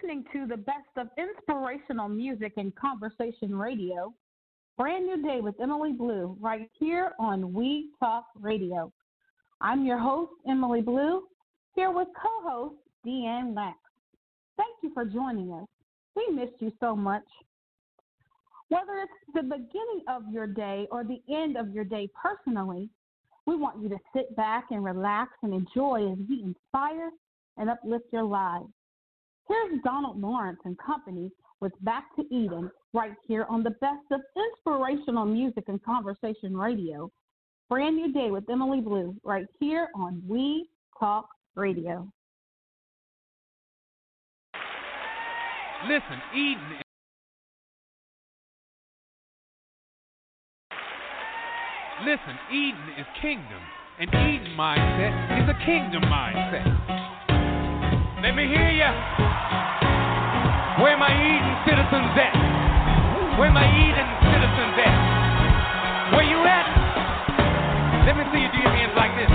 listening to the best of inspirational music and conversation radio. Brand new day with Emily Blue right here on We Talk Radio. I'm your host, Emily Blue, here with co-host Deanne Lax. Thank you for joining us. We missed you so much. Whether it's the beginning of your day or the end of your day personally, we want you to sit back and relax and enjoy as we inspire and uplift your lives. Here's Donald Lawrence and company with Back to Eden right here on the best of inspirational music and conversation radio. Brand new day with Emily Blue right here on We Talk Radio. Listen, Eden is kingdom, and Eden mindset is a kingdom mindset. Let me hear ya. Where my Eden citizens at? Where my Eden citizens at? Where you at? Let me see you do your hands like this.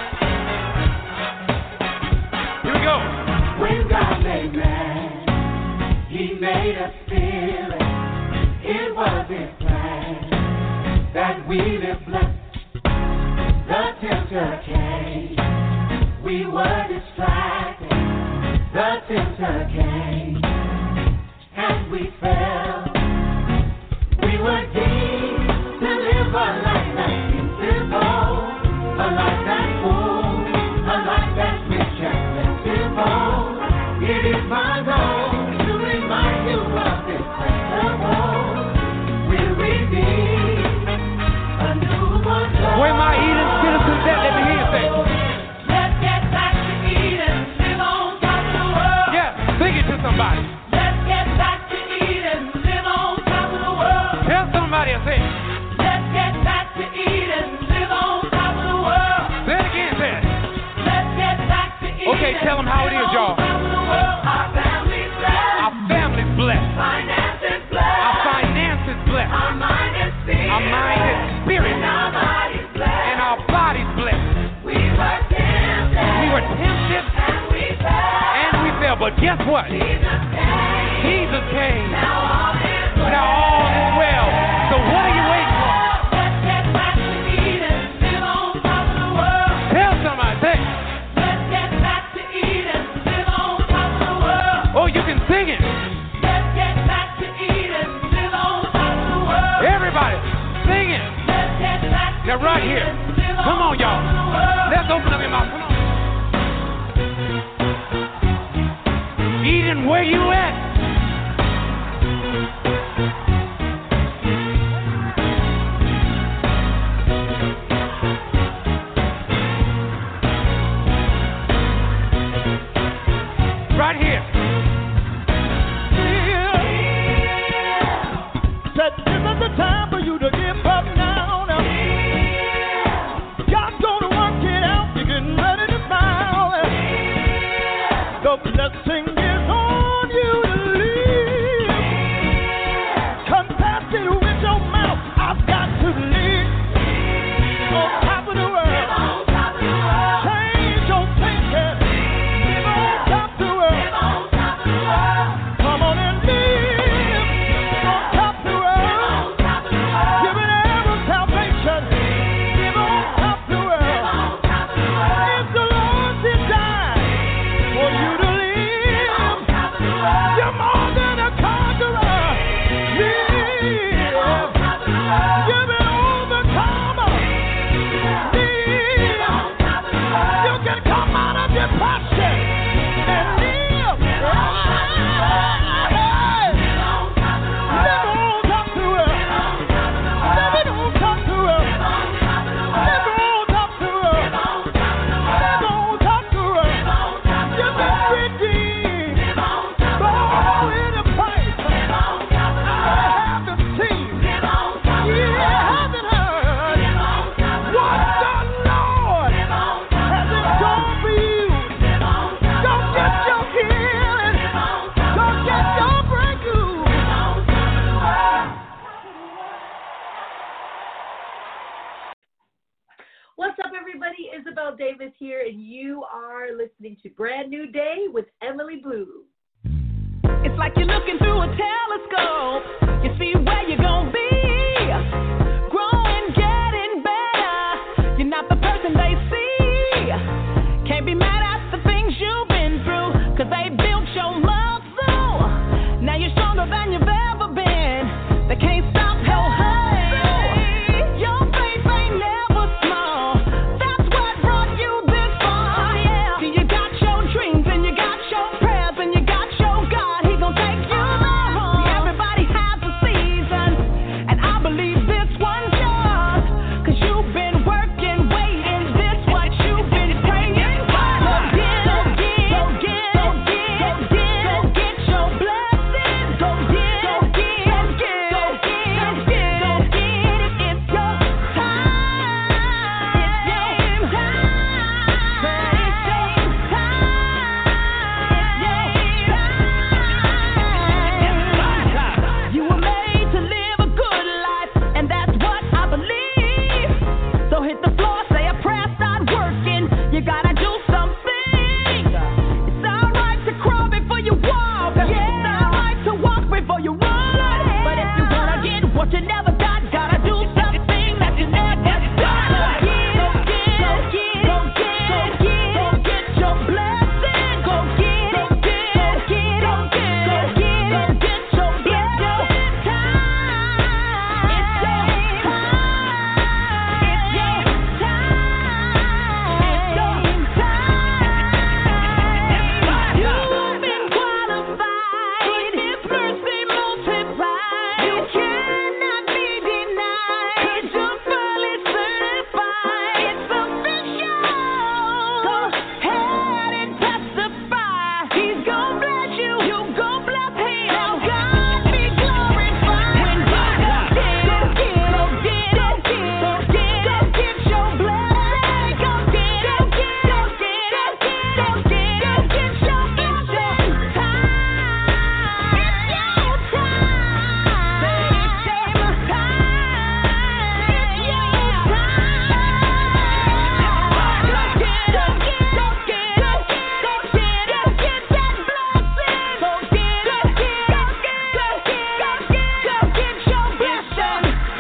Here we go. When God made man, He made us spirit. It was His plan that we live blessed. The tempter came, we were distracted. The tempter came, and we fell. We were deemed to live a life that's simple, a life that's full, a life that's rich and plentiful. It is my goal to remind you of this principle. We'll redeem a newborn soul. Where my Eden citizens at? Let me hear you say. Let's get back to Eden, live on top of the world. Yeah, sing it to somebody. Let's get back to Eden, live on top of the world. Tell somebody I say. Let's get back to Eden, live on top of the world. Say it again, say it. Let's get back to Eden. Okay, tell them how it is, y'all. Our family's blessed. Our family's blessed. Finances blessed. Our finances blessed. Our mind is spirit. Our mind is spirit. And our body's blessed. And our body's blessed. We were tempted. We were tempted. And we fell. And we fell. But guess what? Jesus came. Now all is well. Now all is well. So what are you waiting for? Let's get back to Eden, live on top of the world. Tell somebody. Say. Let's get back to Eden, live on top of the world. Oh, you can sing it. Let's get back to Eden, live on top of the world. Everybody, sing it. Let's get back to Now right here. Come on, y'all. Let's open up your mouth. Come on. Eden, where you at? Right here. Said this is the time for you to give up now. God's gonna work it out. You're getting ready to smile. The blessing is on you to live. Confess it with your mouth. I've got to live on top of the world. Change your thinking. Live on top of the world. Come on and live on top of the world. Give it ever salvation. Live on top of the world. If the Lord did die for you to live, you're more than a conqueror. Live. You've been overcomer. Live. You can come out of depression and live. Live on top of the world. Live it on top of the world. Live on top of the world. Live on top of the world. You've been redeemed. Born in a price. I haven't seen. You haven't heard what the Lord has in store for you. Go get your healing. Go get your breakthrough. What's up, everybody? Isabel Davis here, and you are listening to Brand New Day with Emily Blue. It's like you're looking through a telescope. You see where you're gonna be. Growing, getting better. You're not the person they see. Can't be mad at the things you've been through, 'cause they built your muscle. Now you're stronger than you've ever been. They can't stop your hustle. Your faith ain't never small. That's what brought you this far. Yeah. See, you got your dreams and you got your prayers and you got your God. He gon' take you there. See, everybody has a season, and I believe this one's yours. 'Cause you've been working, waiting. This what you've been praying for. Go get it, go get it, go get it, go get it, go get your blessings. Go get it, go get it, go get it, go get it, go get it. It's your time. It's your time. It's your time. You were made to live a good life, and that's what I believe. So hit the floor, say a prayer, start working. You gotta do something. It's alright to crawl before you walk. It's alright to walk before you run. But if you wanna get what you never got, gotta do something that you never done. Go get it, go get it, go get your blessing. Go get it, go get it, go get it, go get your blessing. It's time. It's your time. It's your time. You've been qualified. His mercy multiplied. You cannot be denied. You're fully certified. It's official. Go ahead and testify. He's gon' bless you. You gon' bless him. Now God be glorified. When you go get it, go get it, go get your blessing. Go get it, go get it, go get your blessing. It's time. It's your time. Say it's your time. It's your time. Go get it, go get it, go get that blessing. Go get it, go get your blessing.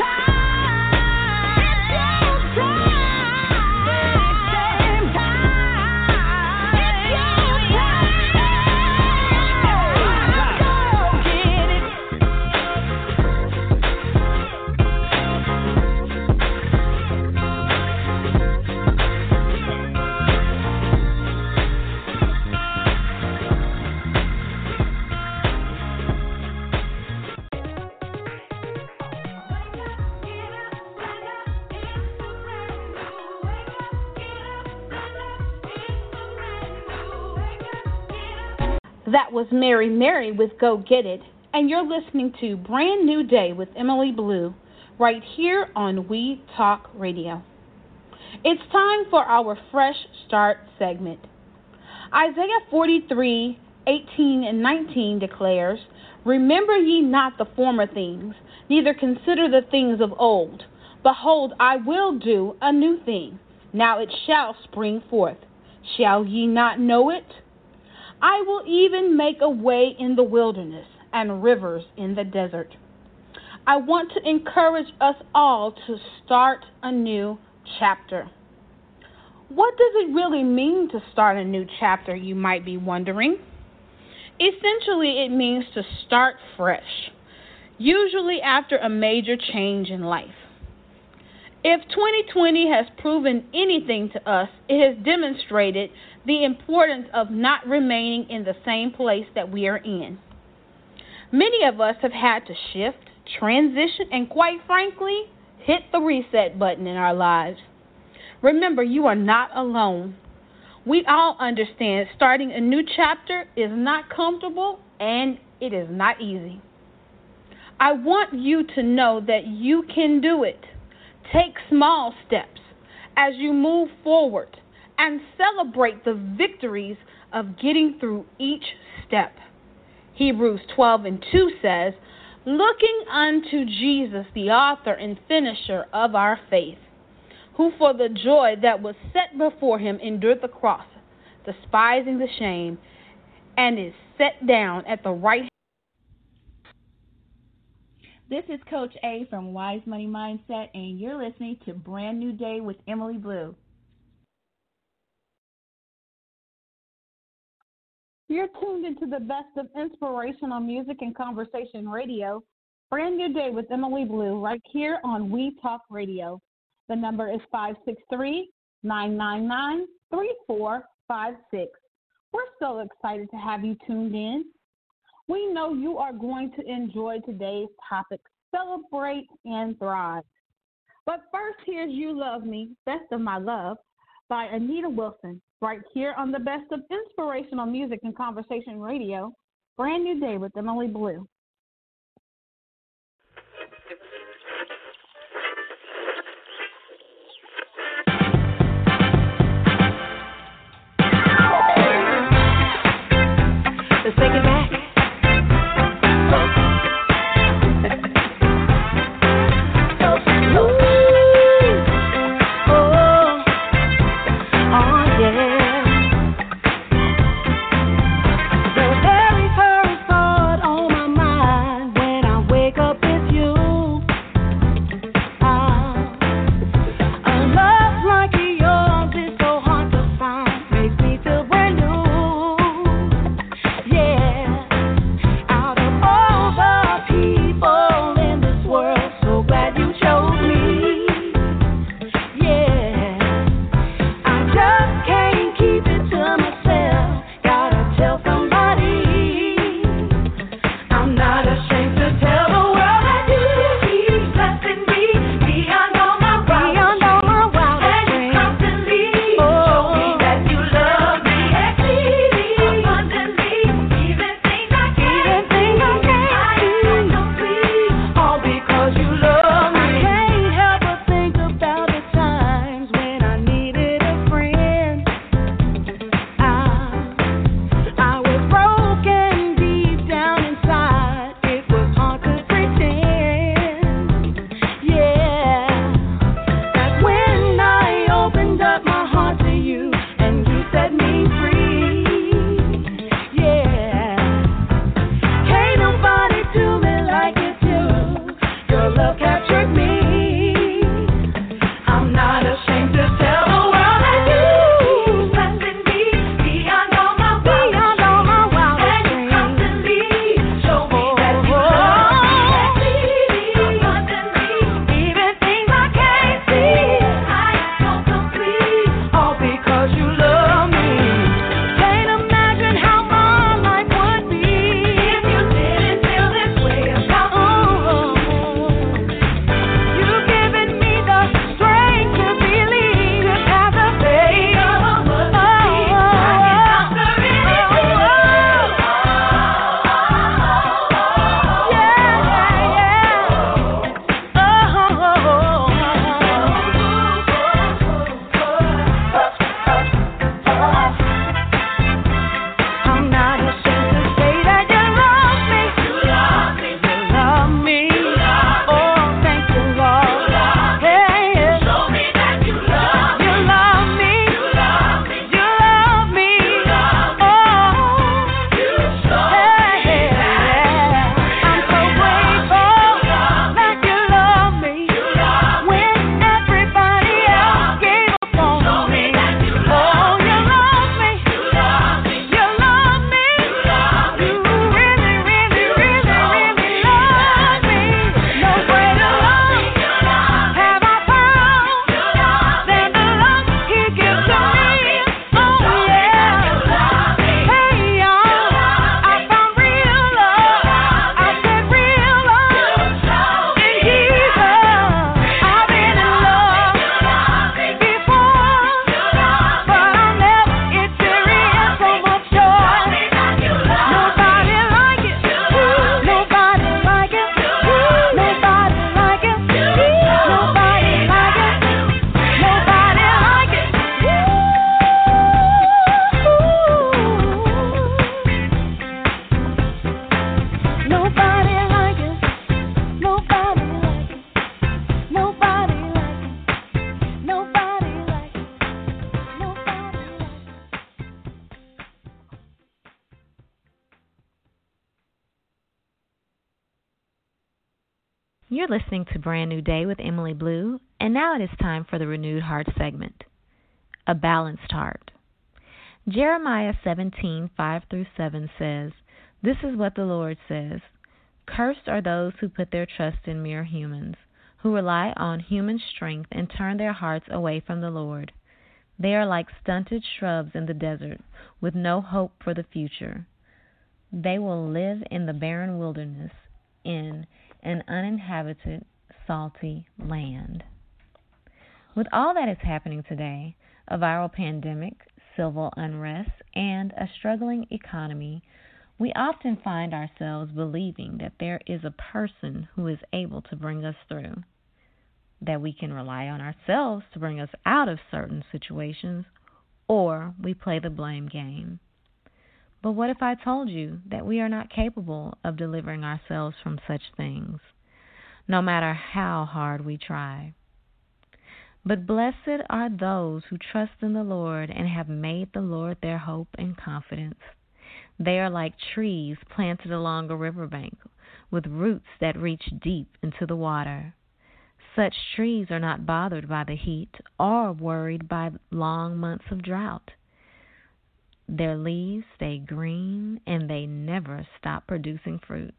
That was Mary Mary with Go Get It, and you're listening to Brand New Day with Emily Blue right here on We Talk Radio. It's time for our Fresh Start segment. Isaiah 43:18 and 19 declares, "Remember ye not the former things, neither consider the things of old. Behold, I will do a new thing. Now it shall spring forth. Shall ye not know it? I will even make a way in the wilderness and rivers in the desert." I want to encourage us all to start a new chapter. What does it really mean to start a new chapter, you might be wondering? Essentially, it means to start fresh, usually after a major change in life. If 2020 has proven anything to us, it has demonstrated the importance of not remaining in the same place that we are in. Many of us have had to shift, transition, and quite frankly, hit the reset button in our lives. Remember, you are not alone. We all understand starting a new chapter is not comfortable and it is not easy. I want you to know that you can do it. Take small steps as you move forward and celebrate the victories of getting through each step. Hebrews 12:2 says, "Looking unto Jesus, the author and finisher of our faith, who for the joy that was set before him endured the cross, despising the shame, and is set down at the right This is Coach A from Wise Money Mindset, and you're listening to Brand New Day with Emily Blue. You're tuned into the best of inspirational music and conversation radio. Brand New Day with Emily Blue, right here on We Talk Radio. The number is 563-999-3456. We're so excited to have you tuned in. We know you are going to enjoy today's topic, Celebrate and Thrive. But first, here's You Love Me, Best of My Love by Anita Wilson, right here on the best of inspirational music and conversation radio. Brand New Day with Emily Blue. Let's take it back. My You're listening to Brand New Day with Emily Blue, and now it is time for the Renewed Heart segment, A Balanced Heart. Jeremiah 17:5-7 says, "This is what the Lord says, Cursed are those who put their trust in mere humans, who rely on human strength and turn their hearts away from the Lord. They are like stunted shrubs in the desert, with no hope for the future. They will live in the barren wilderness, in an uninhabited, salty land." With all that is happening today, a viral pandemic, civil unrest, and a struggling economy, we often find ourselves believing that there is a person who is able to bring us through, that we can rely on ourselves to bring us out of certain situations, or we play the blame game. But what if I told you that we are not capable of delivering ourselves from such things, no matter how hard we try? But blessed are those who trust in the Lord and have made the Lord their hope and confidence. They are like trees planted along a riverbank, with roots that reach deep into the water. Such trees are not bothered by the heat or worried by long months of drought. Their leaves stay green, and they never stop producing fruit.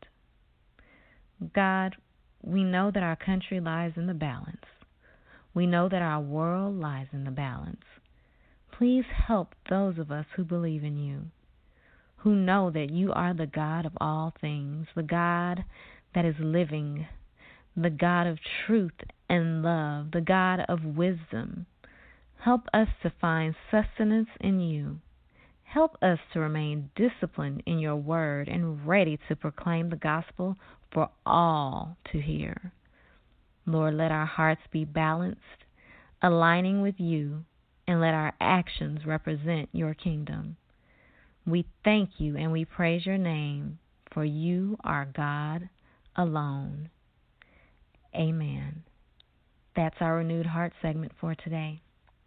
God, we know that our country lies in the balance. We know that our world lies in the balance. Please help those of us who believe in you, who know that you are the God of all things, the God that is living, the God of truth and love, the God of wisdom. Help us to find sustenance in you. Help us to remain disciplined in your word and ready to proclaim the gospel for all to hear. Lord, let our hearts be balanced, aligning with you, and let our actions represent your kingdom. We thank you and we praise your name, for you are God alone. Amen. That's our Renewed Heart segment for today.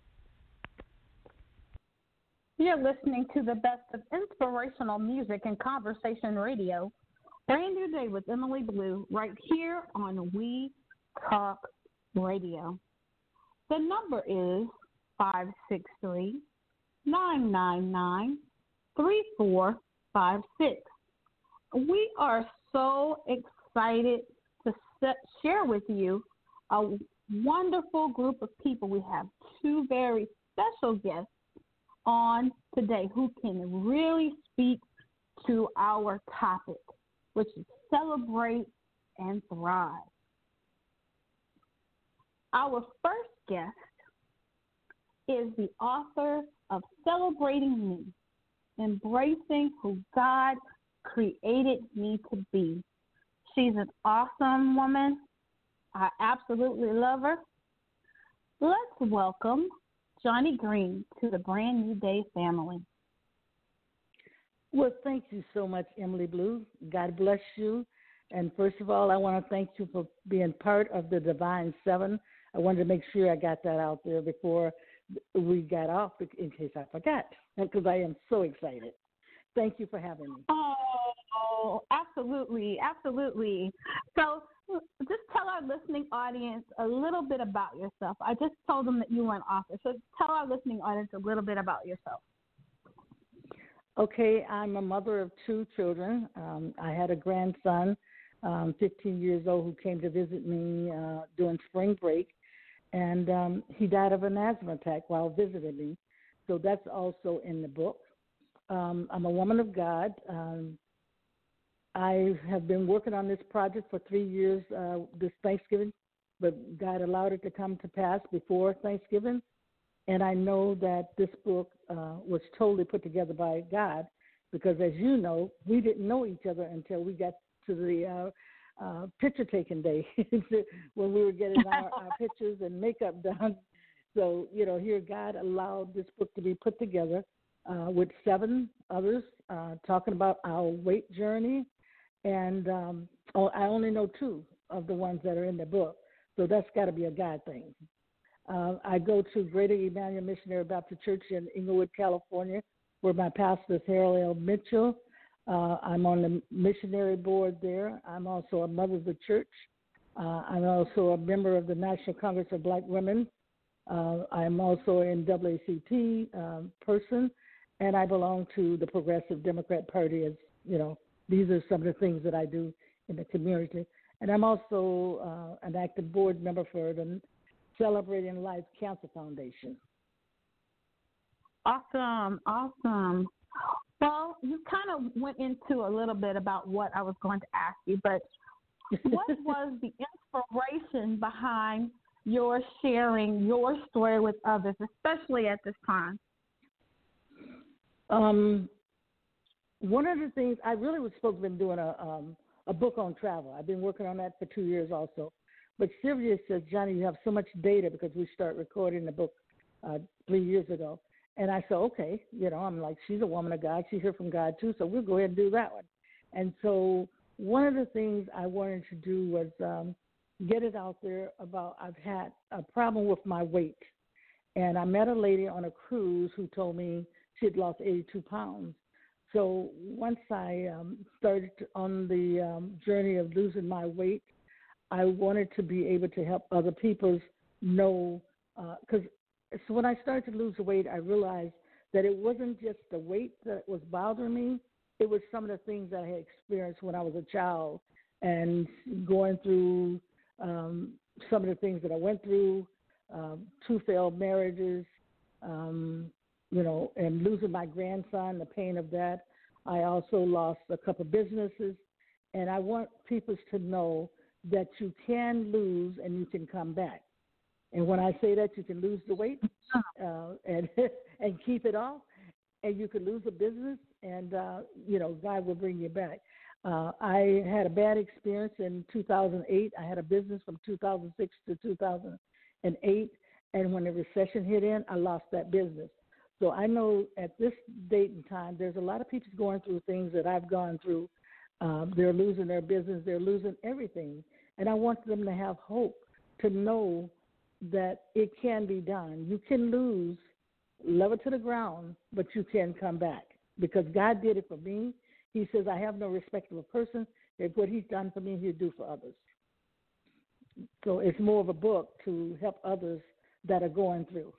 You're listening to the best of inspirational music and conversation radio. Brand New Day with Emily Blue, right here on We Talk Radio. The number is 563-999-3456. We are so excited to share with you a wonderful group of people. We have two very special guests on today who can really speak to our topic, which is celebrate and thrive. Our first guest is the author of Celebrating Me, Embracing Who God Created Me to Be. She's an awesome woman. I absolutely love her. Let's welcome Johnny Green to the Brand New Day family. Well, thank you so much, Emily Blue. God bless you. And first of all, I want to thank you for being part of the Divine Seven. I wanted to make sure I got that out there before we got off in case I forgot, because I am so excited. Thank you for having me. Oh, absolutely, absolutely. So just tell our listening audience a little bit about yourself. I just told them that you were an author, so tell our listening audience a little bit about yourself. Okay, I'm a mother of two children. I had a grandson, 15 years old, who came to visit me during spring break, and he died of an asthma attack while visiting me. So that's also in the book. I'm a woman of God. I have been working on this project for 3 years this Thanksgiving, but God allowed it to come to pass before Thanksgiving. And I know that this book was totally put together by God because, as you know, we didn't know each other until we got to the picture taking day when we were getting our pictures and makeup done. So, you know, here God allowed this book to be put together with 7 others talking about our weight journey. And I only know 2 of the ones that are in the book. So that's got to be a God thing. I go to Greater Emmanuel Missionary Baptist Church in Inglewood, California, where my pastor is Harold L. Mitchell. I'm on the missionary board there. I'm also a mother of the church. I'm also a member of the National Congress of Black Women. I'm also an NAACP person, and I belong to the Progressive Democrat Party. As you know, these are some of the things that I do in the community. And I'm also an active board member for the Celebrating Life Cancer Foundation. Awesome. Well, you kind of went into a little bit about what I was going to ask you, but what was the inspiration behind your sharing your story with others, especially at this time? One of the things, I really was supposed to have been doing a book on travel. I've been working on that for 2 years also. But Sylvia says, Johnny, you have so much data because we started recording the book 3 years ago. And I said, okay, I'm like, she's a woman of God. She heard from God too, so we'll go ahead and do that one. And so one of the things I wanted to do was get it out there about I've had a problem with my weight. And I met a lady on a cruise who told me she had lost 82 pounds. So once I started on the journey of losing my weight, I wanted to be able to help other people know, because so when I started to lose the weight, I realized that it wasn't just the weight that was bothering me. It was some of the things that I had experienced when I was a child and going through some of the things that I went through, 2 failed marriages, and losing my grandson, the pain of that. I also lost a couple of businesses, and I want people to know that you can lose and you can come back. And when I say that, you can lose the weight and keep it off, and you can lose a business, and God will bring you back. I had a bad experience in 2008. I had a business from 2006 to 2008, and when the recession hit in, I lost that business. So I know at this date and time, there's a lot of people going through things that I've gone through. They're losing their business. They're losing everything. And I want them to have hope, to know that it can be done. You can lose, level to the ground, but you can come back because God did it for me. He says, I have no respect of a person. If what he's done for me, he'll do for others. So it's more of a book to help others that are going through.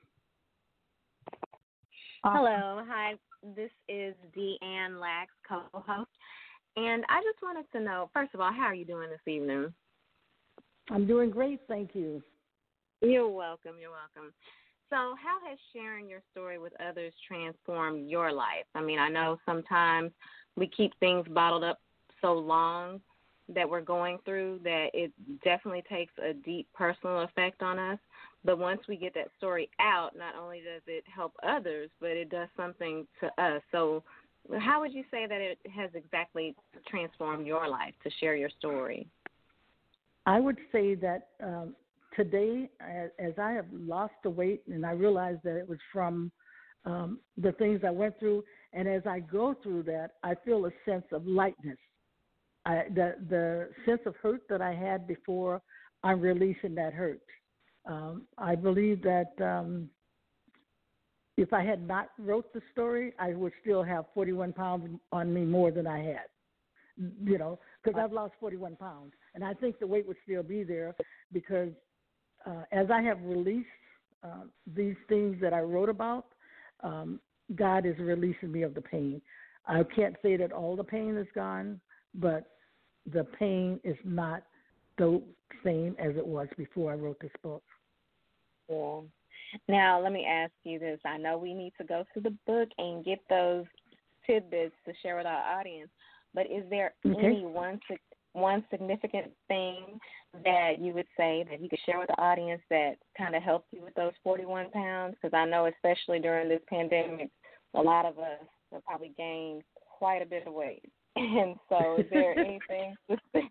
Hello. Hi. This is Deanne Lax, co-host. And I just wanted to know, first of all, how are you doing this evening? I'm doing great, thank you. You're welcome. So how has sharing your story with others transformed your life? I mean, I know sometimes we keep things bottled up so long that we're going through that it definitely takes a deep personal effect on us. But once we get that story out, not only does it help others, but it does something to us. So how would you say that it has exactly transformed your life to share your story? I would say that today, as I have lost the weight, and I realized that it was from the things I went through, and as I go through that, I feel a sense of lightness. The sense of hurt that I had before, I'm releasing that hurt. I believe that if I had not wrote the story, I would still have 41 pounds on me more than I had, because I've lost 41 pounds. And I think the weight would still be there because as I have released these things that I wrote about, God is releasing me of the pain. I can't say that all the pain is gone, but the pain is not the same as it was before I wrote this book. Yeah. Now, let me ask you this. I know we need to go to the book and get those tidbits to share with our audience, but is there any one significant thing that you would say that you could share with the audience that kind of helped you with those 41 pounds? Because I know especially during this pandemic, a lot of us have probably gained quite a bit of weight. And so is there anything specific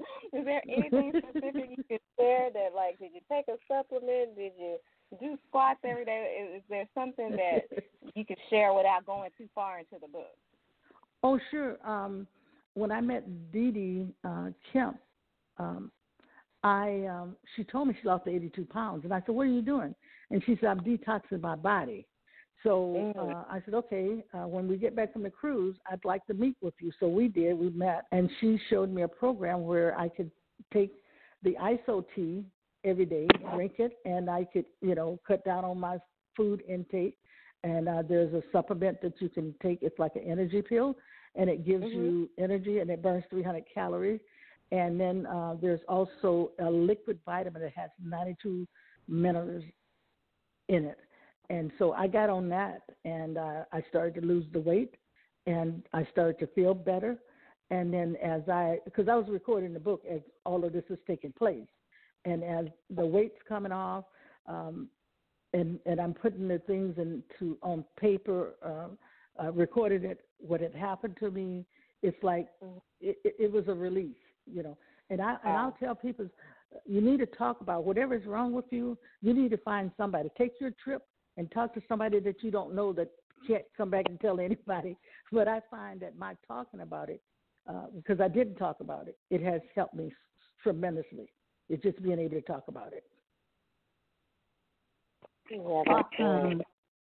you could share that, like, did you take a supplement? Did you do squats every day? Is there something that you could share without going too far into the book? Oh, sure. When I met Dee Dee Kemp, she told me she lost 82 pounds. And I said, what are you doing? And she said, I'm detoxing my body. So I said, okay, when we get back from the cruise, I'd like to meet with you. So we did. We met. And she showed me a program where I could take the ISO tea every day, drink it, and I could, cut down on my food intake. And there's a supplement that you can take. It's like an energy pill, and it gives you energy, and it burns 300 calories. And then there's also a liquid vitamin that has 92 minerals in it. And so I got on that, and I started to lose the weight, and I started to feel better. And then because I was recording the book as all of this is taking place, and as the weight's coming off, and I'm putting the things on paper, recorded it, what had happened to me, it's like it was a relief, And I'll tell people, you need to talk about whatever is wrong with you. You need to find somebody. Take your trip and talk to somebody that you don't know that can't come back and tell anybody. But I find that my talking about it, because I didn't talk about it, it has helped me tremendously. It's just being able to talk about it. Awesome.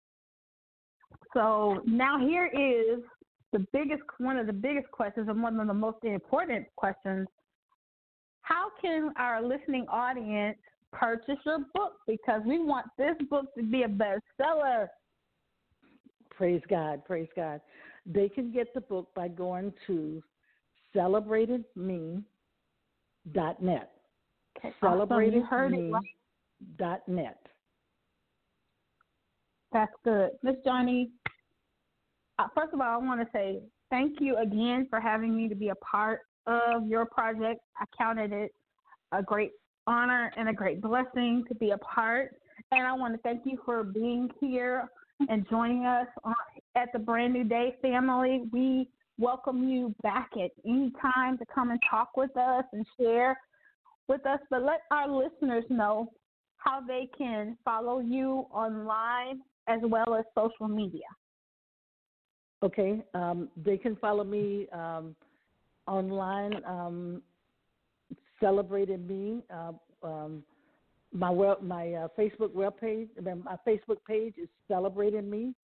So now here is one of the biggest questions and one of the most important questions. How can our listening audience purchase your book? Because we want this book to be a bestseller. Praise God, praise God. They can get the book by going to celebratedme.net. Celebratedme.net. That's good. Miss Johnny, first of all, I want to say thank you again for having me to be a part of your project. I counted it a great honor and a great blessing to be a part. And I want to thank you for being here and joining us at the Brand New Day family. We welcome you back at any time to come and talk with us and share with us. But let our listeners know how they can follow you online as well as social media. Okay. They can follow me online, Celebrated Me. My Facebook webpage, my Facebook page is Celebrated Me.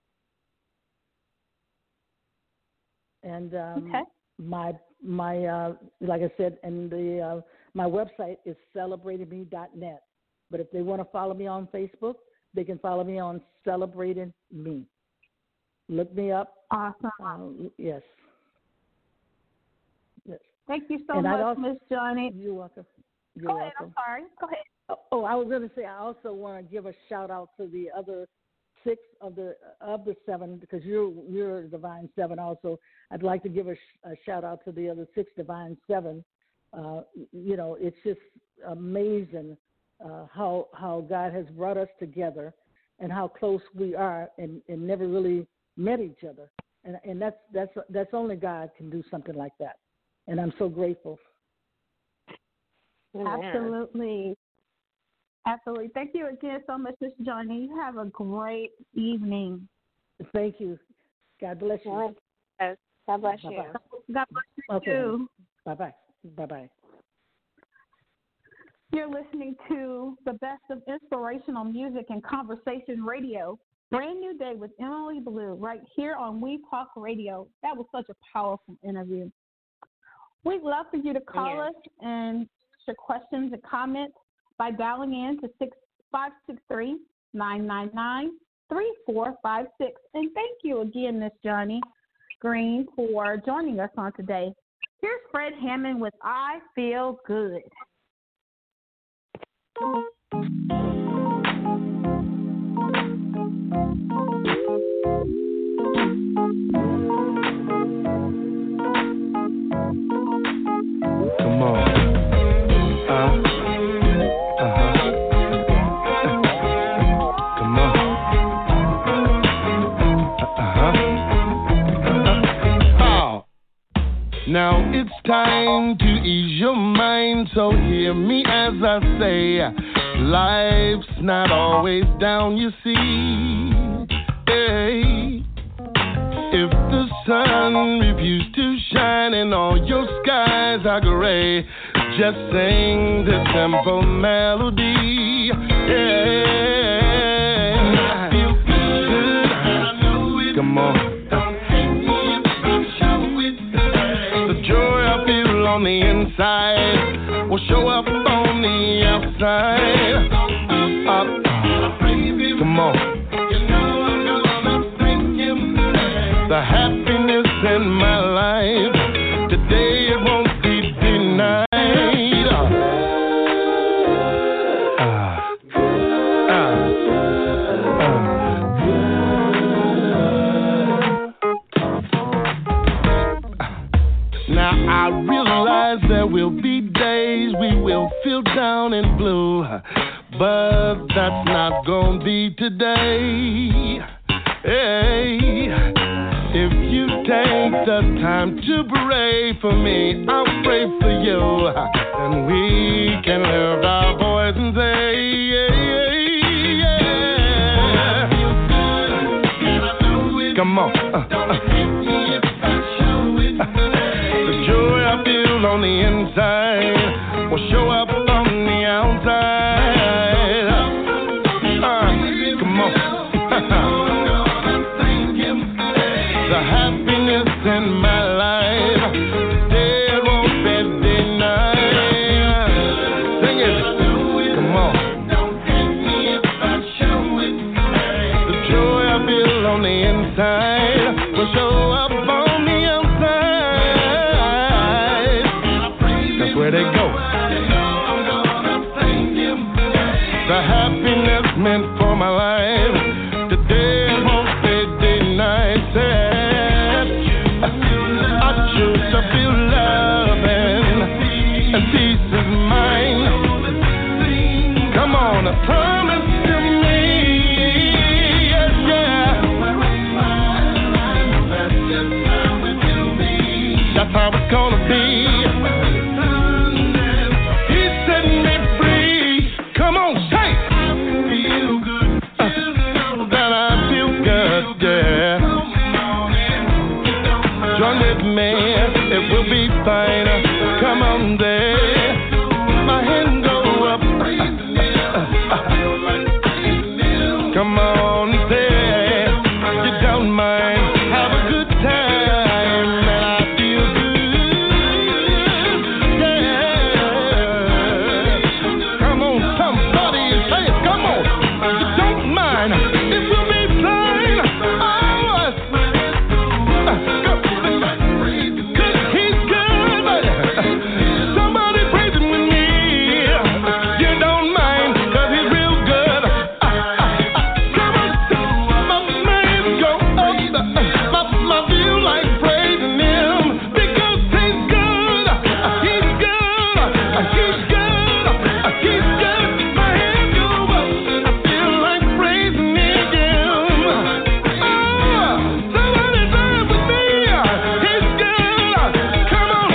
And my like I said, and my website is celebratedme.net. But if they want to follow me on Facebook, they can follow me on Celebrated Me. Look me up. Awesome. Yes. Thank you so much, Miss Johnny. You're welcome. Go ahead. I'm sorry. Go ahead. Oh, I was going to say I also want to give a shout out to the other 6 of the 7, because you're Divine 7 also. I'd like to give a shout out to the other 6 Divine 7. It's just amazing how God has brought us together and how close we are and never really met each other. And that's only God can do something like that. And I'm so grateful. Absolutely. Absolutely. Thank you again so much, Miss Johnny. You have a great evening. Thank you. God bless you. Yes. God bless you. God bless you too. Bye-bye. Bye-bye. You're listening to the best of inspirational music and conversation radio. Brand New Day with Emily Blue right here on We Talk Radio. That was such a powerful interview. We'd love for you to call us and your questions and comments by dialing in to 563-999-3456. And thank you again, Miss Johnny Green, for joining us on today. Here's Fred Hammond with I Feel Good. Come on. Come on. Now it's time to ease your mind, so hear me as I say, life's not always down, you see. Hey. If the sun refuses to shine and all your skies are gray, just sing this simple melody. Yeah. I feel good. I know it. Come on. The joy I feel on the inside will show up on the feel down and blue, but that's not gonna be today. Hey, if you take the time to pray for me, I'll pray for you, and we can lift our voice and say, yeah, yeah, yeah. Come on. The joy I feel on the inside will show up on the outside. Come on. The happiness in my life, today won't be denied. Sing it. Come on. The joy I feel on the inside will show up on the outside. That's where they go. The happiness meant for my life, today won't be denied. I choose to feel love and peace is mine. Come on, promise to me, yes, yeah. That's how it's gonna be. He set me free. Come on, say. That I feel good, yeah. Join with me, it will be fine. Come on there, my hand go up. Come on there, you don't mind. Have a good time, and I feel good, yeah. Come on, somebody say it, come on. You don't mind, it will be fine. He's good. Somebody praise him with me. You don't mind, 'cause he's real good. Come on, my mind go up. My feel like praising him, because he's good. He's good. He's good. He's good. My hands go up. I feel like praising him. Somebody say it with me. He's good. Come on.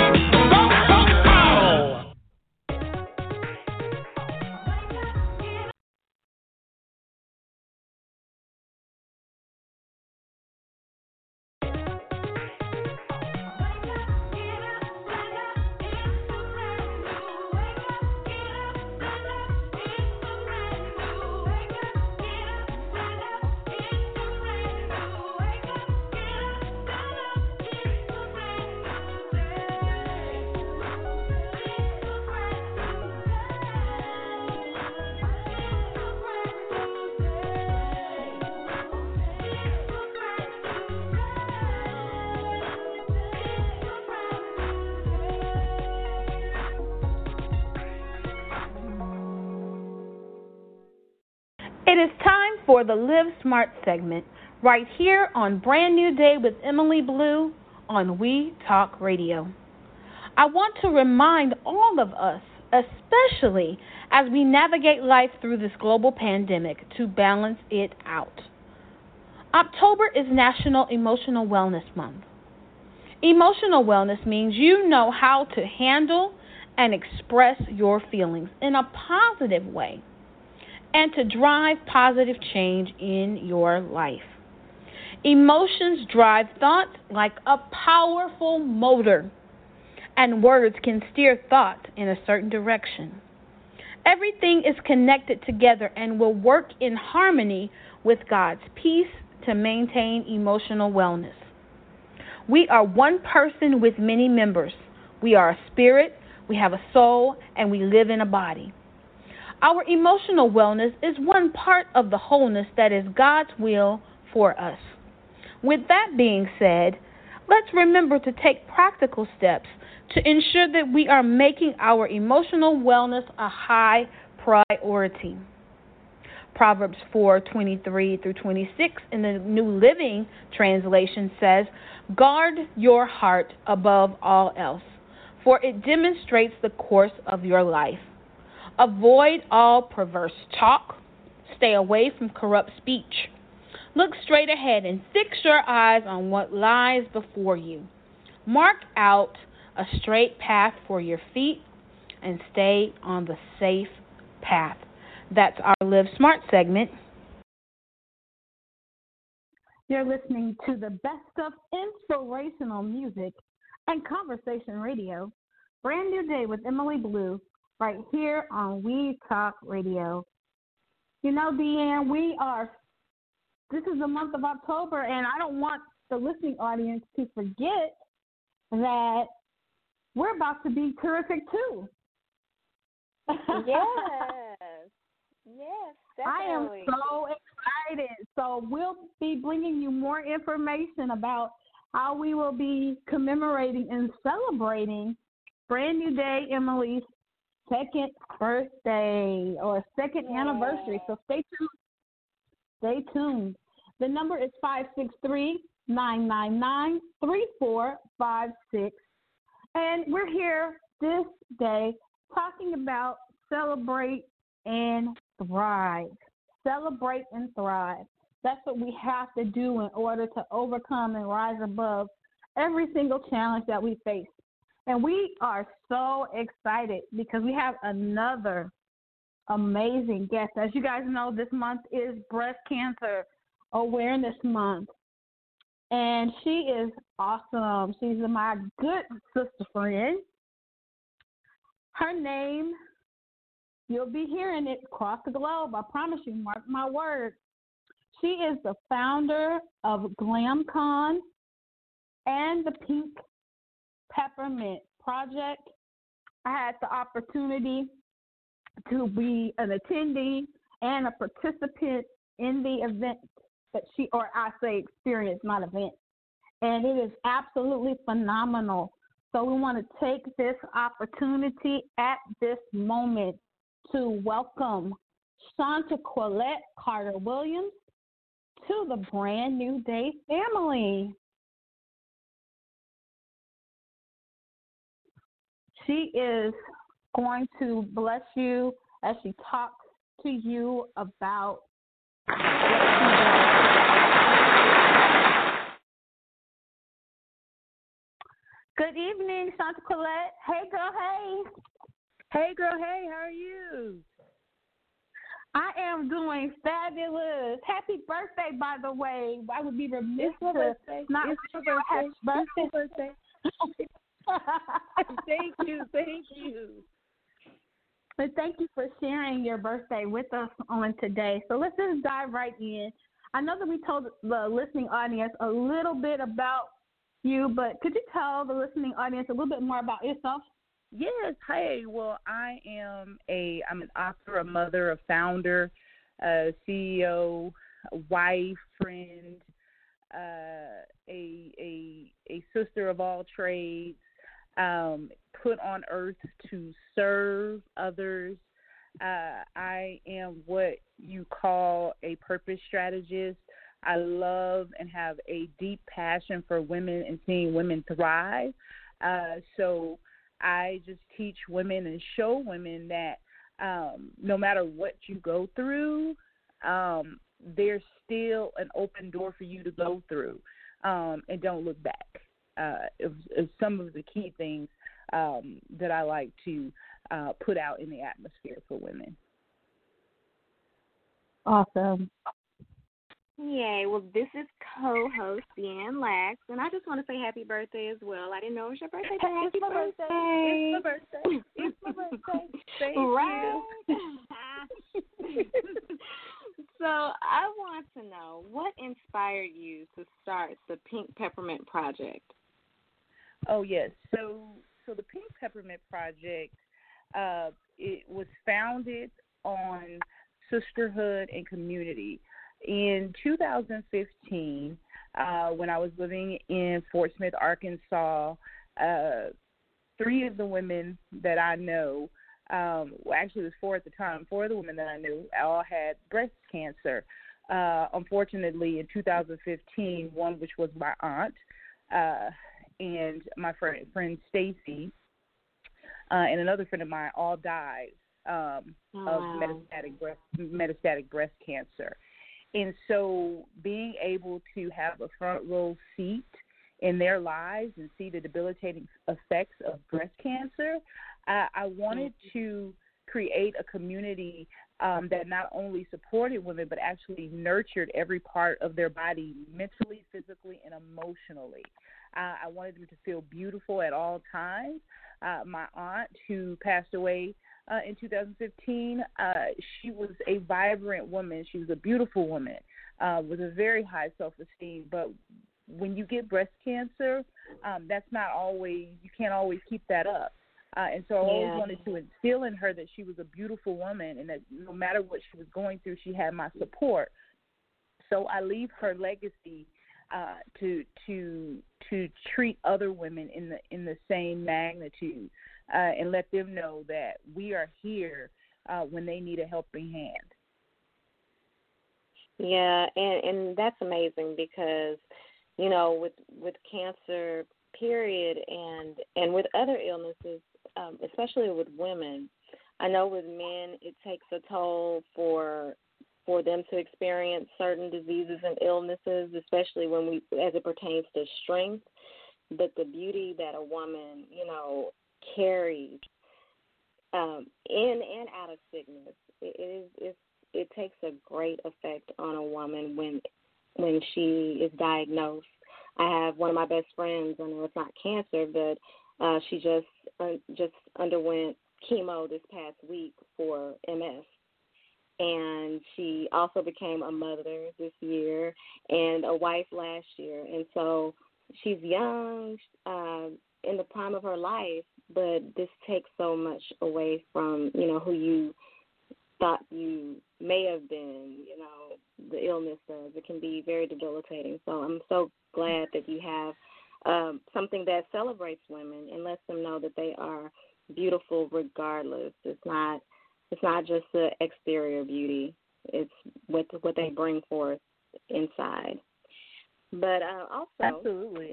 It is time for the Live Smart segment right here on Brand New Day with Emily Blue on We Talk Radio. I want to remind all of us, especially as we navigate life through this global pandemic, to balance it out. October is National Emotional Wellness Month. Emotional wellness means you know how to handle and express your feelings in a positive way, and to drive positive change in your life. Emotions drive thoughts like a powerful motor, and words can steer thought in a certain direction. Everything is connected together and will work in harmony with God's peace to maintain emotional wellness. We are one person with many members. We are a spirit, we have a soul, and we live in a body. Our emotional wellness is one part of the wholeness that is God's will for us. With that being said, let's remember to take practical steps to ensure that we are making our emotional wellness a high priority. Proverbs 4:23 through 26 in the New Living Translation says, "Guard your heart above all else, for it demonstrates the course of your life. Avoid all perverse talk. Stay away from corrupt speech. Look straight ahead and fix your eyes on what lies before you. Mark out a straight path for your feet and stay on the safe path. That's our Live Smart segment. You're listening to the best of inspirational music and conversation radio. Brand New Day with Emily Blue, right here on We Talk Radio. You know, Deanne, this is the month of October, and I don't want the listening audience to forget that we're about to be terrific too. Yes, definitely. I am so excited. So we'll be bringing you more information about how we will be commemorating and celebrating Brand New Day Emily's second birthday or second anniversary. So stay tuned. Stay tuned. The number is 563-999-3456. And we're here this day talking about celebrate and thrive. Celebrate and thrive. That's what we have to do in order to overcome and rise above every single challenge that we face. And we are so excited because we have another amazing guest. As you guys know, this month is Breast Cancer Awareness Month. And she is awesome. She's my good sister friend. Her name, you'll be hearing it across the globe. I promise you, mark my words. She is the founder of GlamCon and the Pink Peppermint Project. I had the opportunity to be an attendee and a participant in the event that experience, not event. And it is absolutely phenomenal. So we want to take this opportunity at this moment to welcome Shanta Quillette Carter-Williams to the Brand New Day family. She is going to bless you as she talks to you about what she does. Good evening, Shanta Quillette. Hey, girl, hey. Hey, girl, hey, how are you? I am doing fabulous. Happy birthday, by the way. I would be remiss to not wish you a happy birthday. Thank you. But thank you for sharing your birthday with us on today. So let's just dive right in. I know that we told the listening audience a little bit about you, but could you tell the listening audience a little bit more about yourself? Yes. Hey, well, I'm an author, a mother, a founder, a CEO, a wife, friend, a sister of all trades, put on earth to serve others. I am what you call a purpose strategist. I love and have a deep passion for women and seeing women thrive. So I just teach women and show women that no matter what you go through, there's still an open door for you to go through, and don't look back. Is some of the key things that I like to put out in the atmosphere for women. Awesome. Yay. Well, this is co-host Deanne Lax, and I just want to say happy birthday as well. I didn't know it was your birthday. Happy birthday. It's my birthday. It's my birthday. Thank you. So I want to know, what inspired you to start the Pink Peppermint Project? Oh, yes. So the Pink Peppermint Project, it was founded on sisterhood and community. In 2015, when I was living in Fort Smith, Arkansas, 3 of the women that I know, actually it was 4 at the time, 4 of the women that I knew all had breast cancer. Unfortunately, in 2015, one which was my aunt and my friend Stacy and another friend of mine all died of metastatic breast cancer. And so being able to have a front row seat in their lives and see the debilitating effects of breast cancer, I wanted to create a community that not only supported women but actually nurtured every part of their body mentally, physically, and emotionally. I wanted them to feel beautiful at all times. My aunt, who passed away in 2015, she was a vibrant woman. She was a beautiful woman with a very high self-esteem. But when you get breast cancer, that's not always, you can't always keep that up. And so I always wanted to instill in her that she was a beautiful woman and that no matter what she was going through, she had my support. So I leave her legacy to treat other women in the same magnitude and let them know that we are here when they need a helping hand. Yeah, and that's amazing because, you know, with cancer, period, and with other illnesses, especially with women, I know with men it takes a toll for them to experience certain diseases and illnesses, especially as it pertains to strength. But the beauty that a woman, you know, carries in and out of sickness, it takes a great effect on a woman when she is diagnosed. I have one of my best friends, I know it's not cancer, but she just underwent chemo this past week for MS. And she also became a mother this year and a wife last year. And so she's young, in the prime of her life, but this takes so much away from, you know, who you thought you may have been, you know, the illness does. It can be very debilitating. So I'm so glad that you have something that celebrates women and lets them know that they are beautiful regardless. It's not just the exterior beauty. It's what they bring forth inside. But also, absolutely.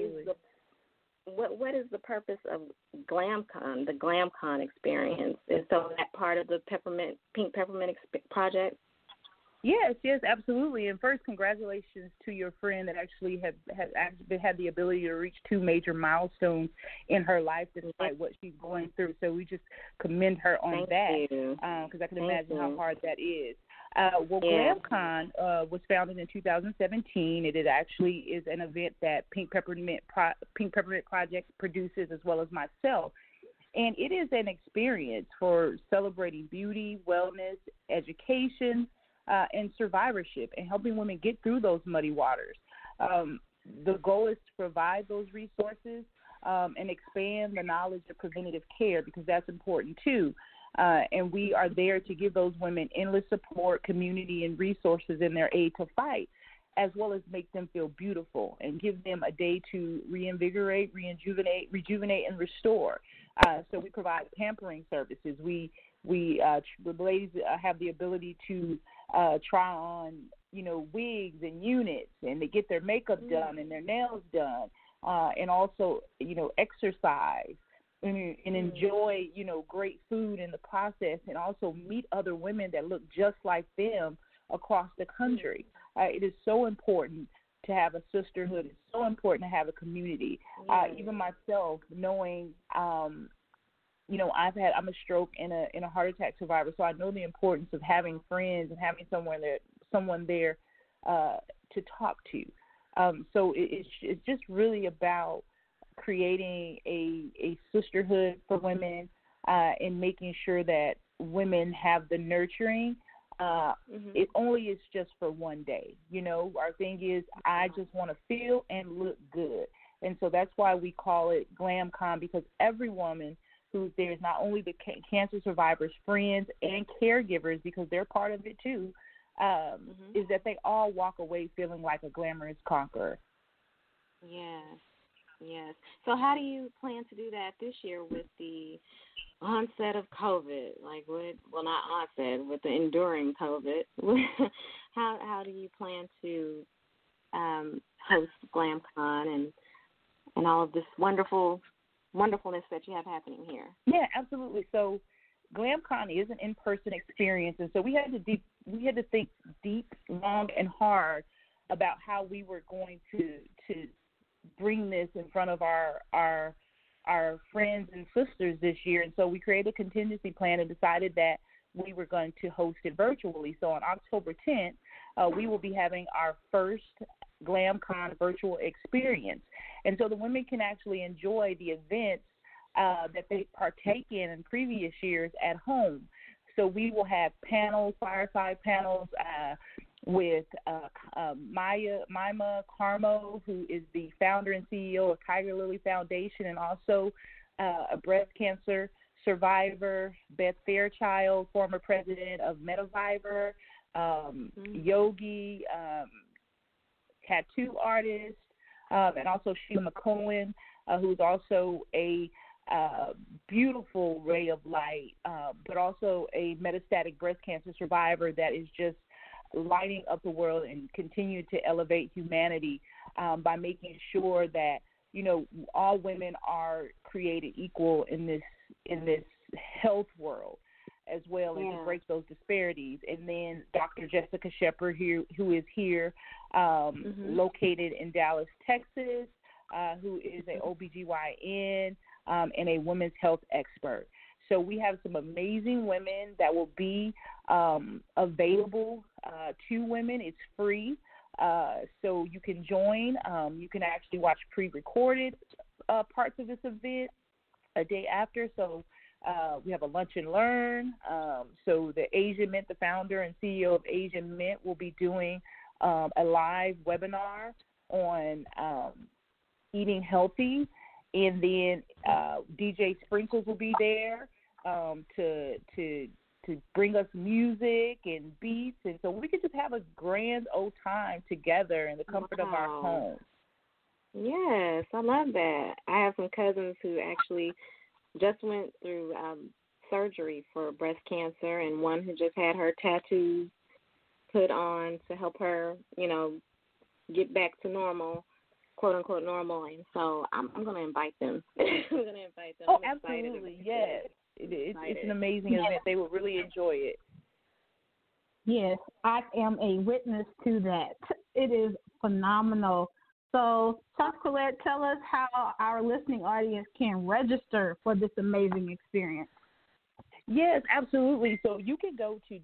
What is the purpose of GlamCon, the GlamCon experience? Is so that part of the Pink Peppermint project? Yes, absolutely. And first, congratulations to your friend that actually had the ability to reach 2 major milestones in her life despite what she's going through. So we just commend her on that because I can imagine how hard that is. GlamCon was founded in 2017. It actually is an event that Pink Peppermint Project produces as well as myself. And it is an experience for celebrating beauty, wellness, education, and survivorship and helping women get through those muddy waters. The goal is to provide those resources and expand the knowledge of preventative care because that's important too. And we are there to give those women endless support, community, and resources in their aid to fight, as well as make them feel beautiful and give them a day to reinvigorate, rejuvenate, and restore. So we provide pampering services. The ladies have the ability to try on, you know, wigs and units, and they get their makeup done and their nails done, and also, you know, exercise and enjoy, you know, great food in the process, and also meet other women that look just like them across the country. It is so important to have a sisterhood. It's so important to have a community. Even myself, knowing, you know, I'm a stroke and a heart attack survivor, so I know the importance of having friends and having someone there to talk to. So it's just really about creating a sisterhood for women and making sure that women have the nurturing. It only is just for one day. You know, our thing is I just want to feel and look good. And so that's why we call it GlamCon, because every woman who's there is not only the cancer survivors' friends and caregivers, because they're part of it too, is that they all walk away feeling like a glamorous conqueror. Yes. So how do you plan to do that this year with the onset of COVID? Not onset, with the enduring COVID. How do you plan to host GlamCon and all of this wonderfulness that you have happening here? Yeah, absolutely. So GlamCon is an in-person experience, and so we had to think deep, long, and hard about how we were going to bring this in front of our friends and sisters this year. And so we created a contingency plan and decided that we were going to host it virtually. So on October 10th, we will be having our first GlamCon virtual experience. And so the women can actually enjoy the events that they partake in previous years at home. So we will have panels, fireside panels, with Mima Carmo, who is the founder and CEO of Tiger Lily Foundation, and also a breast cancer survivor, Beth Fairchild, former president of Metaviver, yogi, tattoo artist, and also Sheila McCohen, who's also a beautiful ray of light, but also a metastatic breast cancer survivor that is just lighting up the world and continue to elevate humanity by making sure that, you know, all women are created equal in this health world, as well as to break those disparities. And then Dr. Jessica Shepard here, who is here, located in Dallas, Texas, who is an OBGYN and a women's health expert. So we have some amazing women that will be available to women. It's free, so you can join. You can actually watch pre-recorded parts of this event a day after. So we have a lunch and learn. So the Asian Mint, the founder and CEO of Asian Mint, will be doing a live webinar on eating healthy. And then DJ Sprinkles will be there to bring us music and beats, and so we could just have a grand old time together in the comfort of our home. Yes, I love that. I have some cousins who actually just went through surgery for breast cancer, and one who just had her tattoos put on to help her, you know, get back to normal, quote unquote normal. And so I'm going to invite them. I'm going to invite them. Oh, absolutely, yes. It's an amazing event. They will really enjoy it. Yes, I am a witness to that. It is phenomenal. So, Colette, tell us how our listening audience can register for this amazing experience. Yes, absolutely. So you can go to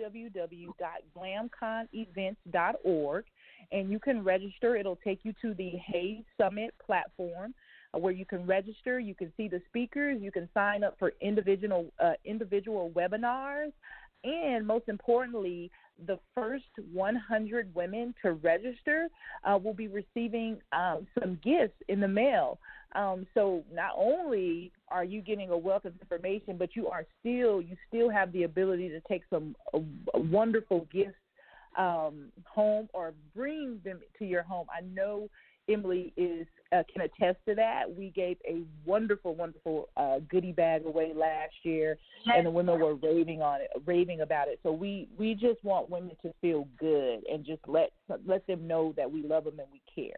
www.glamconevents.org, and you can register. It'll take you to the Hay Summit platform, where you can register. You can see the speakers. You can sign up for individual webinars. And most importantly, the first 100 women to register will be receiving some gifts in the mail. So not only are you getting a wealth of information, but you still have the ability to take some wonderful gifts home or bring them to your home. I know Emily can attest to that. We gave a wonderful goodie bag away last year, and the women were raving about it. So we just want women to feel good and just let them know that we love them and we care.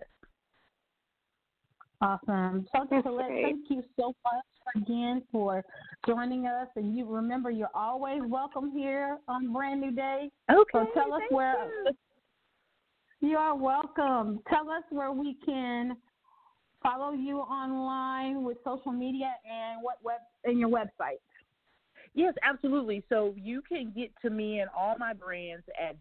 Awesome. So, Colette, thank you so much again for joining us. And you remember, you're always welcome here on Brand New Day. Okay. So tell us where. You are welcome. Tell us where we can follow you online with social media and your website. Yes, absolutely. So you can get to me and all my brands at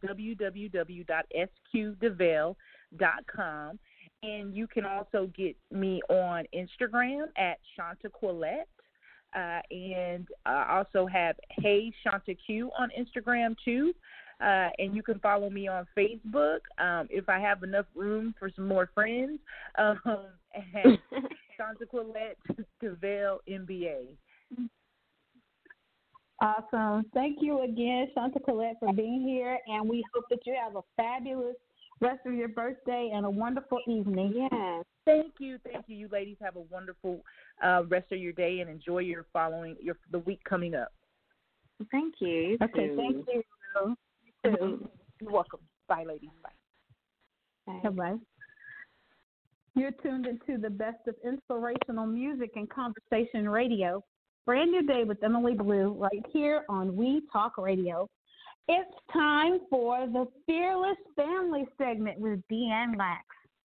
www.sqdevale.com. And you can also get me on Instagram at Shanta Quillette. And I also have Hey Shanta Q on Instagram too. And you can follow me on Facebook if I have enough room for some more friends. And Shanta Quillette DeVale MBA. Awesome. Thank you again, Shanta Quillette, for being here. And we hope that you have a fabulous rest of your birthday and a wonderful evening. Yes. Thank you. You ladies have a wonderful rest of your day and enjoy the week coming up. Thank you. Okay, thank you. You're welcome. Bye, ladies. Bye. Bye. You're tuned into the best of inspirational music and conversation radio. Brand New Day with Emily Blue right here on We Talk Radio. It's time for the Fearless Family segment with Deanne Lax.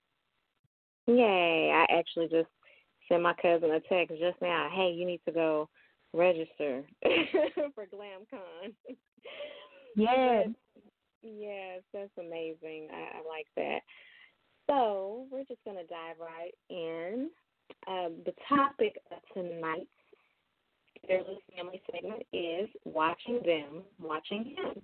Yay. I actually just sent my cousin a text just now. Hey, you need to go register for GlamCon. Yes. Yes, that's amazing. I like that. So we're just going to dive right in. The topic of tonight's Fearless Family segment is watching them, watching him.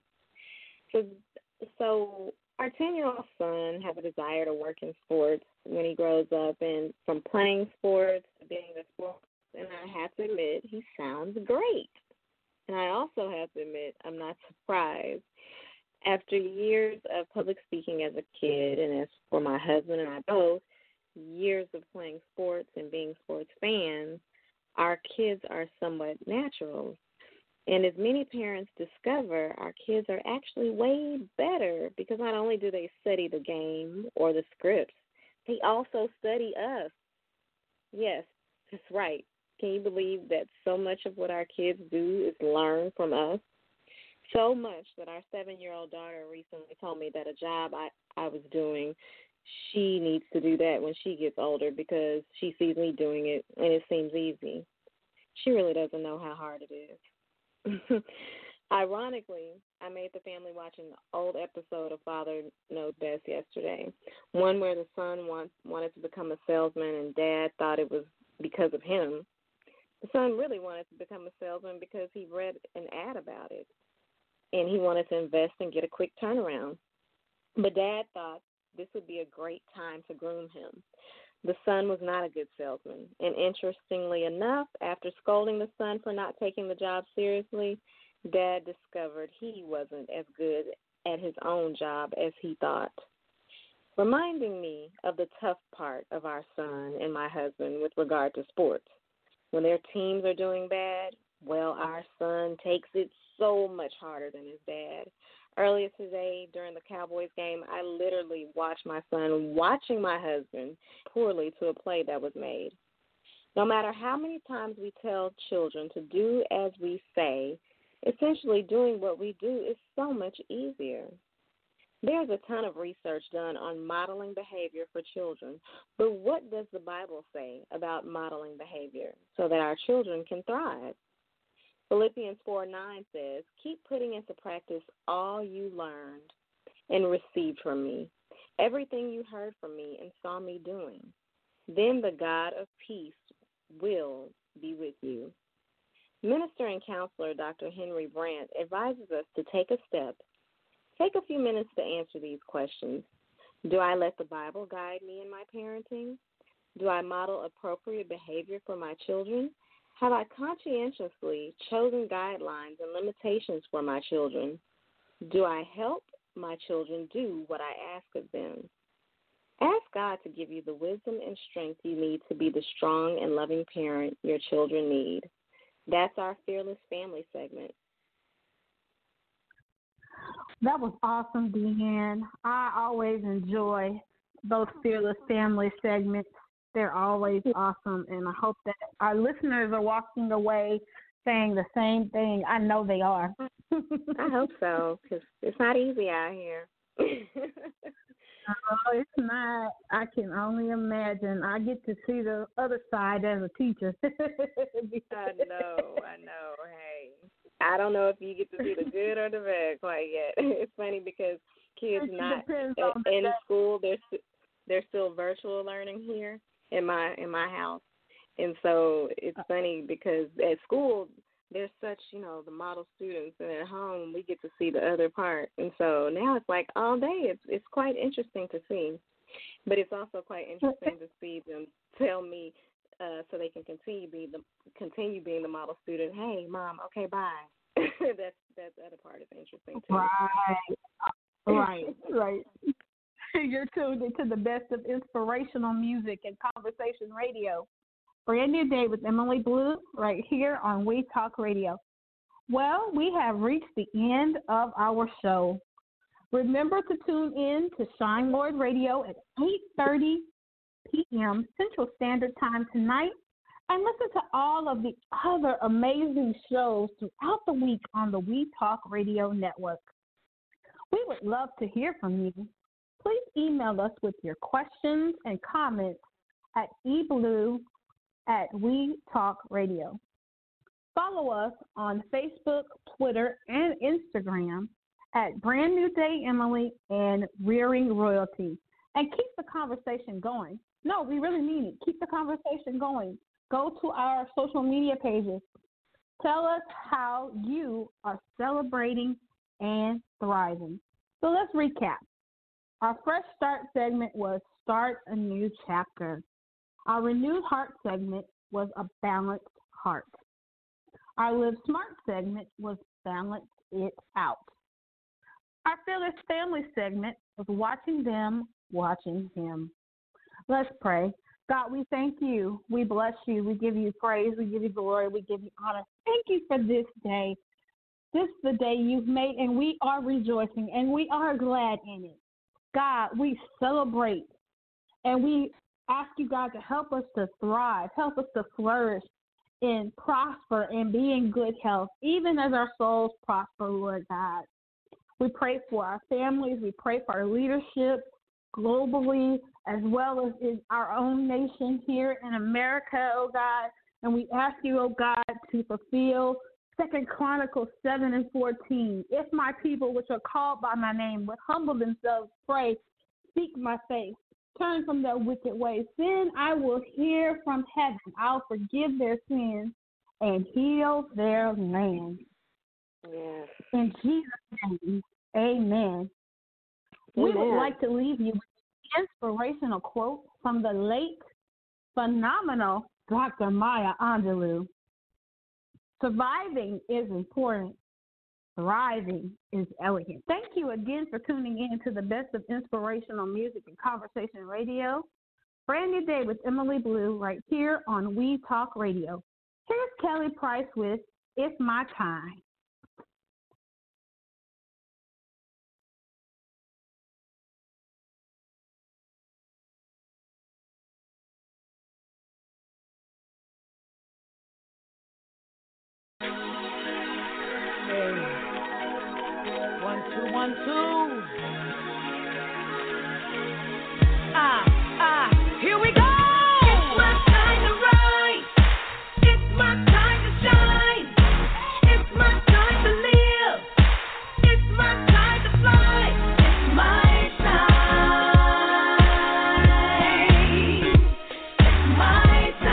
So our 10-year-old son has a desire to work in sports when he grows up, and from playing sports to being a sports, and I have to admit, he sounds great. And I also have to admit, I'm not surprised. After years of public speaking as a kid, and as for my husband and I both, years of playing sports and being sports fans, our kids are somewhat natural. And as many parents discover, our kids are actually way better because not only do they study the game or the scripts, they also study us. Yes, that's right. Can you believe that so much of what our kids do is learn from us? So much that our 7-year-old daughter recently told me that a job I was doing, she needs to do that when she gets older because she sees me doing it and it seems easy. She really doesn't know how hard it is. Ironically, I made the family watch an old episode of Father Knows Best yesterday, one where the son wanted to become a salesman and Dad thought it was because of him. The son really wanted to become a salesman because he read an ad about it, and he wanted to invest and get a quick turnaround. But Dad thought this would be a great time to groom him. The son was not a good salesman, and interestingly enough, after scolding the son for not taking the job seriously, Dad discovered he wasn't as good at his own job as he thought, reminding me of the tough part of our son and my husband with regard to sports. When their teams are doing bad, well, our son takes it so much harder than his dad. Earlier today, during the Cowboys game, I literally watched my son watching my husband poorly to a play that was made. No matter how many times we tell children to do as we say, essentially doing what we do is so much easier. There's a ton of research done on modeling behavior for children, but what does the Bible say about modeling behavior so that our children can thrive? Philippians 4:9 says, keep putting into practice all you learned and received from me, everything you heard from me and saw me doing. Then the God of peace will be with you. Minister and counselor Dr. Henry Brandt advises us to take a step. Take a few minutes to answer these questions. Do I let the Bible guide me in my parenting? Do I model appropriate behavior for my children? Have I conscientiously chosen guidelines and limitations for my children? Do I help my children do what I ask of them? Ask God to give you the wisdom and strength you need to be the strong and loving parent your children need. That's our Fearless Family segment. That was awesome, Deanne. I always enjoy those Fearless Family segments. They're always awesome, and I hope that our listeners are walking away saying the same thing. I know they are. I hope so, because it's not easy out here. Oh, it's not. I can only imagine. I get to see the other side as a teacher. I know. Hey, I don't know if you get to see the good or the bad quite yet. It's funny because kids not in school, they're still virtual learning here in my house, and so it's funny because at school there's such, the model students, and at home we get to see the other part. And so now it's like all day. It's quite interesting to see, but it's also quite interesting to see them tell me so they can continue being the model student. Hey, Mom, okay, bye. That's the other part is interesting too. Right. You're tuned into the best of inspirational music and conversation radio. Brand New Day with Emily Blue right here on We Talk Radio. Well, we have reached the end of our show. Remember to tune in to Shine Lord Radio at 8:30 p.m. Central Standard Time tonight And listen to all of the other amazing shows throughout the week on the We Talk Radio Network. We would love to hear from you. Please email us with your questions and comments at eblue@WeTalkRadio. Follow us on Facebook, Twitter, and Instagram at Brand New Day Emily and Rearing Royalty. And keep the conversation going. No, we really mean it. Keep the conversation going. Go to our social media pages. Tell us how you are celebrating and thriving. So let's recap. Our Fresh Start segment was Start a New Chapter. Our Renewed Heart segment was A Balanced Heart. Our Live Smart segment was Balance It Out. Our Fearless Family segment was Watching Them, Watching Him. Let's pray. God, we thank you. We bless you. We give you praise. We give you glory. We give you honor. Thank you for this day. This is the day you've made, and we are rejoicing, and we are glad in it. God, we celebrate, and we ask you, God, to help us to thrive, help us to flourish and prosper and be in good health, even as our souls prosper, Lord God. We pray for our families. We pray for our leadership globally, as well as in our own nation here in America, oh God. And we ask you, oh God, to fulfill 2 Chronicles 7:14. If my people, which are called by my name, would humble themselves, pray, seek my face, turn from their wicked ways, then I will hear from heaven. I'll forgive their sins and heal their land. Yes. In Jesus' name, amen. We would like to leave you with an inspirational quote from the late, phenomenal Dr. Maya Angelou. Surviving is important. Thriving is elegant. Thank you again for tuning in to the best of inspirational music and conversation radio. Brand New Day with Emily Blue right here on We Talk Radio. Here's Kelly Price with It's My Time. One, two. Here we go. It's my time to rise. It's my time to shine. It's my time to live. It's my time to fly. It's my time. It's my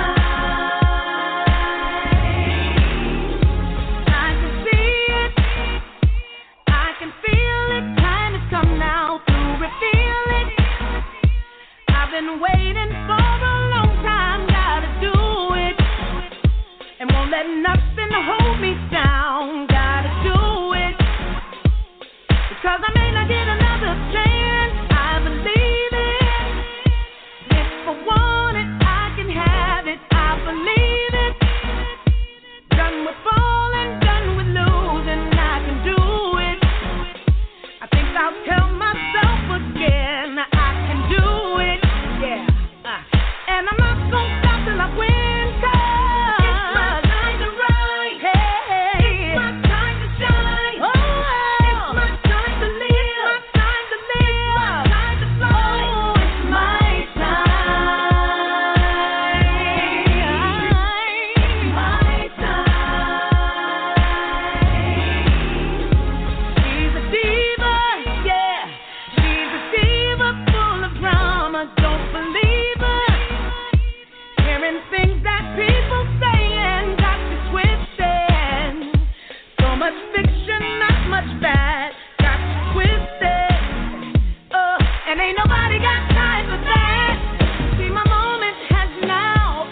time. I can see it. I can feel it. Time has come now to reveal it. I've been waiting for a long time. Gotta do it. And won't let nothing hold me down. Gotta do it. Because I may not get another chance. I believe it. If I want it, I can have it. I believe it. Done with falling, done with losing. I can do it. I think I'll tell myself again, I can do it, yeah. And I'm not gonna stop till I win, 'cause it's my time to rise. Hey, it's my time to shine. Oh, it's my time to live. It's my time to live. It's my time to fly. Oh, it's my time. It's my time. She's a diva, yeah. She's a diva full of drama. Don't believe her. Hearing things that people say and got you twisted. So much fiction, not much bad. Got you twisted. And ain't nobody got time for that. See, my moment has now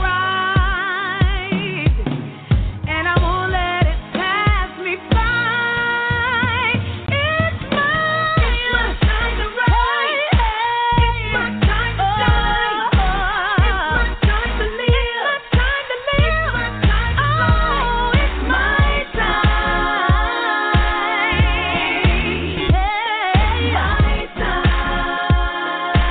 arrived. And I won't let it pass me by. It's my time to rise. It's my time to shine. It's my time to live. It's my time to live. It's my time to fly. Oh, it's my time. Hey, my time.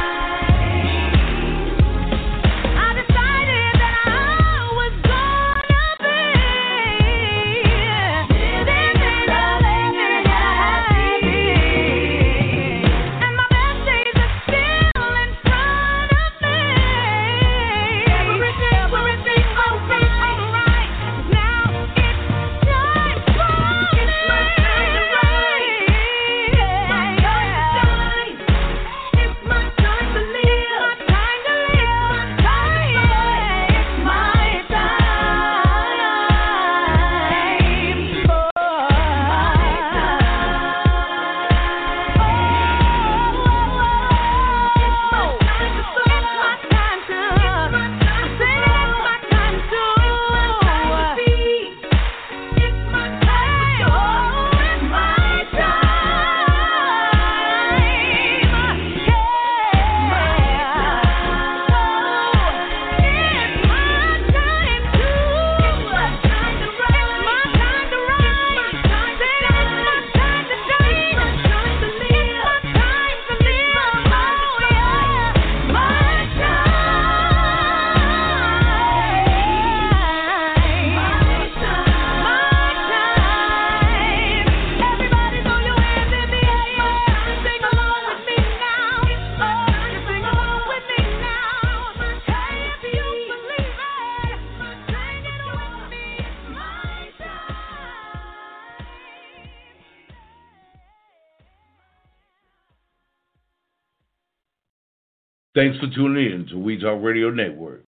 Thanks for tuning in to We Talk Radio Network.